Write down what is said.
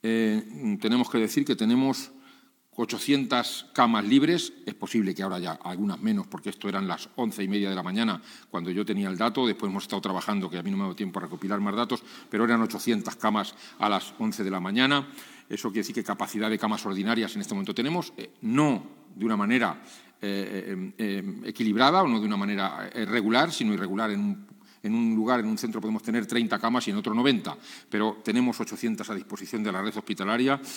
tenemos que decir que tenemos 800 camas libres. Es posible que ahora haya algunas menos, porque esto eran las 11:30 de la mañana cuando yo tenía el dato. Después hemos estado trabajando, que a mí no me ha dado tiempo a recopilar más datos, pero eran 800 camas a las 11 de la mañana. Eso quiere decir que capacidad de camas ordinarias en este momento tenemos, no de una manera equilibrada o no de una manera regular, sino irregular. En un lugar, en un centro, podemos tener 30 camas y en otro 90, pero tenemos 800 a disposición de la red hospitalaria.